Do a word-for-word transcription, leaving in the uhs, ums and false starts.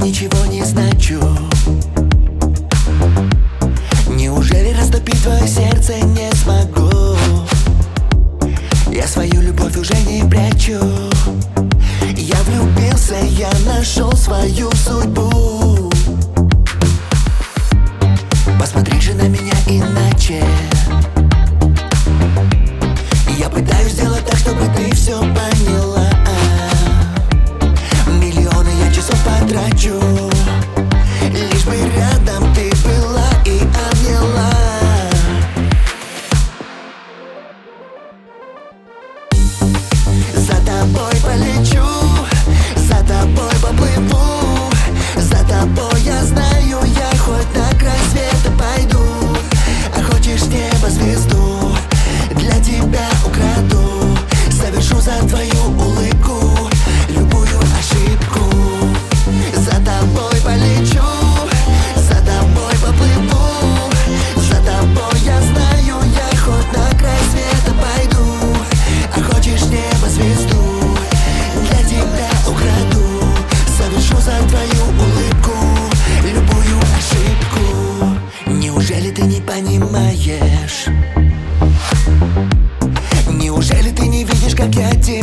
ничего не значу. Неужели растопить твое сердце не смогу? Я свою любовь уже не прячу. Я влюбился, я нашел свою судьбу. Посмотри же на меня иначе. Я пытаюсь сделать так, чтобы ты все поняла. Миллионы я часов потрачу, лишь бы рядом ты была и обняла. За тобой полечу, за тобой поплыву, за тобой я знаю, я хоть на край света пойду. А хочешь небо, звезду, для тебя украду. Совершу за твою улыбку любую ошибку. За тобой полечу, за тобой поплыву, за тобой я знаю, я хоть на край света пойду. А хочешь небо, звезду, для тебя украду. Совершу за твою улыбку любую ошибку. Неужели ты не понимаешь? Неужели ты не видишь, как я делаю?